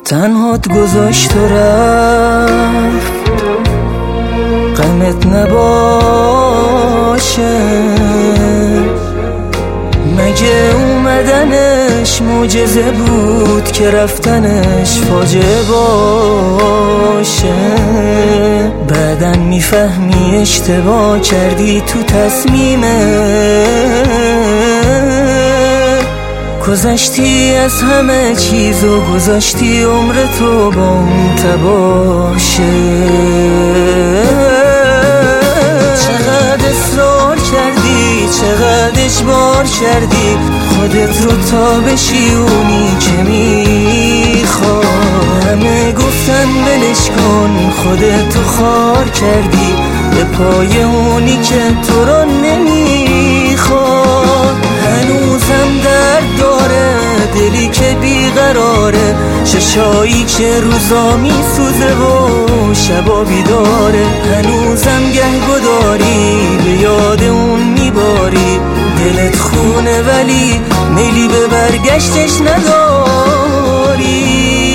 تنهات گذاشت و رفت، غمت نباشه. مگه اومدنش معجزه بود که رفتنش فاجعه باشه؟ بعدن میفهمی اشتباه کردی تو تصمیمت، گذشتی از همه چیز و گذاشتی عمرتو با اون تباشه. چقدر اصرار کردی، چقدر اجبار کردی خودت رو تا بشی اونی که میخواد. همه گفتن بلش کن، خودتو خار کردی به پای اونی که تو رو نمیخواد. هنوزم درد داره دلی که بیقراره، چشایی که روزا میسوزه و شبا بیداره. هنوزم گهگداری به یاد اون میباری، دلت خونه ولی میلی به برگشتش نداری.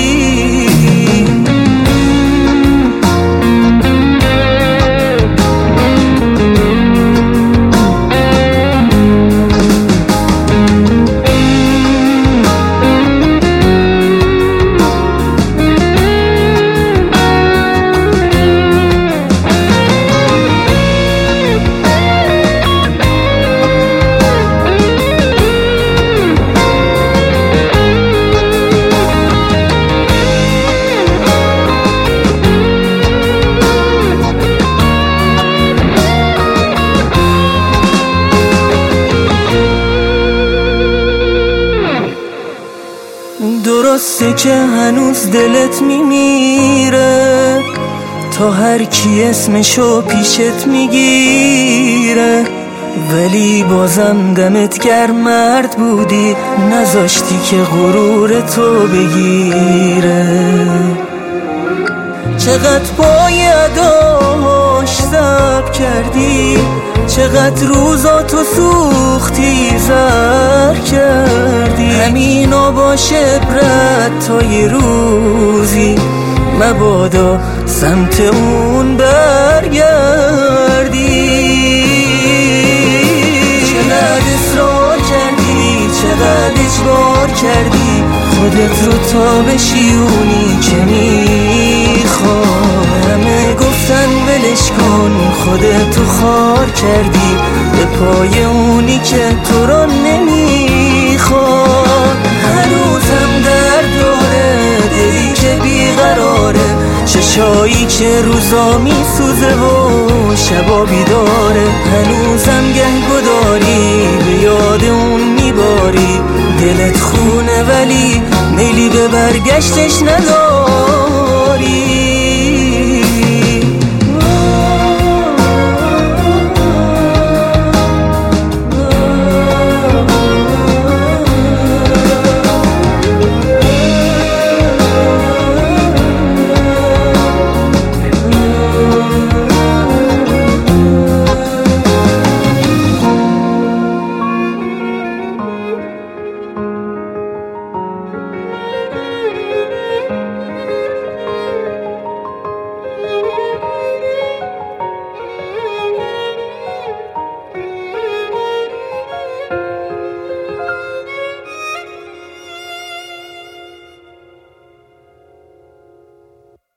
درسته که هنوز دلت میمیره، تا هر کی اسمشو پیشت میگیره، ولی بازم دمت گرم مرد بودی، نذاشتی که غرور تو بگیره. چقدر باید آش ضبط کردی، چقدر روزاتو سوختی زر کردی. همینا باشه برد تا یه روزی مبادا سمت اون برگردی. چقدر اصرار کردی، چقدر اجبار کردی خودت رو تا بشی اونی که میخواد. همه گفتن ولش کن، خودتو خار کردی به پای اونی که تو رو نمیخواد. هنوزم درد داره دلی که بیقراره، چشایی که روزا میسوزه و شبا بیداره. هنوزم گهگداری به یاد اون میباری، دلت خونه ولی میلی به برگشتش نداری.